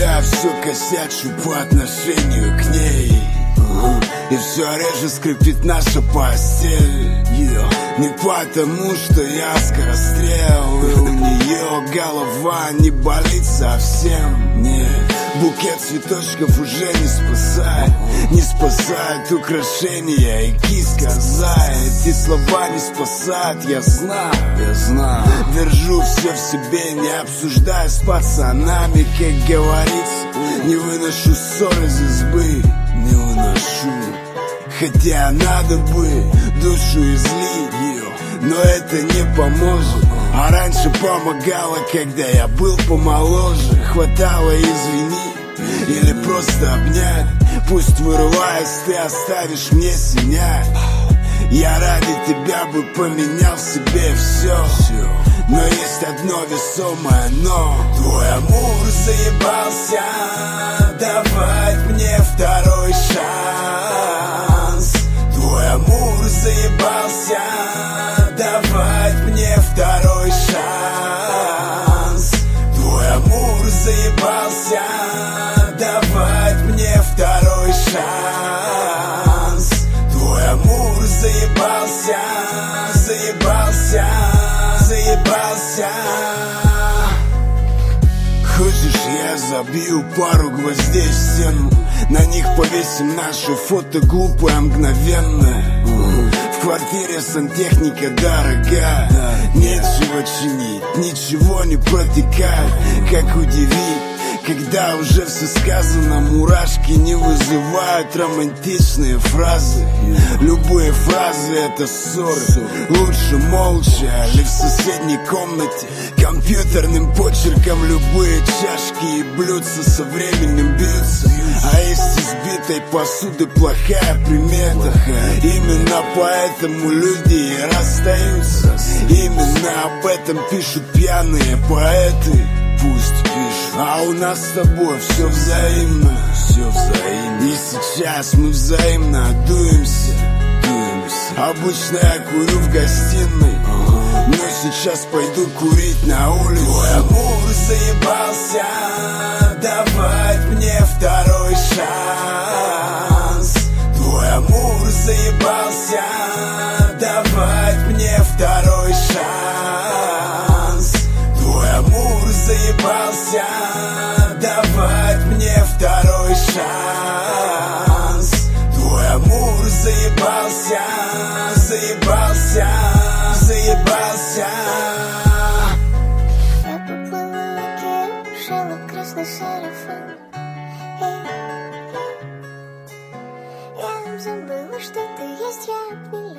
Я все косячу по отношению к ней. И все реже скрипит наша постель. Не потому, что я скорострел, и у нее голова не болит совсем. Нет, букет цветочков уже не спасает. Не спасает украшения и киска зая. Эти слова не спасают, я знаю. Держу все в себе, не обсуждая с пацанами, как говорится. Не выношу ссор из избы, не выношу. Хотя надо бы душу излить, но это не поможет. А раньше помогало, когда я был помоложе. Хватало извини или просто обнять. Пусть вырываясь, ты оставишь мне синяк. Я ради тебя бы поменял в себе все. Но есть одно весомое но. Твой амур заебался давать мне второй шанс. Твой амур заебался давать мне второй шанс. Твой амур заебался давать мне второй шанс. Твой амур заебался, заебался, заебался. Хочешь, я забью пару гвоздей в стену, на них повесим наше фото глупое, мгновенное. В квартире сантехника дорога, нечего чинить, ничего не протекает. Как удивить, когда уже все сказано, мурашки не вызывают романтичные фразы. Любые фразы это ссоры. Лучше молча, или в соседней комнате компьютерным почерком любые чашки и блюдца со временем бьются. А есть избитой посуды плохая примета. Именно поэтому люди и расстаются. Именно об этом пишут пьяные поэты. Пусть пишут. А у нас с тобой все взаимно. Все взаимно. И сейчас мы взаимно дуемся. Обычно я курю в гостиной, но сейчас пойду курить на улице. Твой амур заебался давать мне второй шанс. Твой амур заебался давать мне второй шанс. Твой амур заебался давать мне второй шанс. Твой амур заебался, заебался, заебался. Я поплыла в океан, шила красный сарафан. Я забыла, что ты есть, я обняла.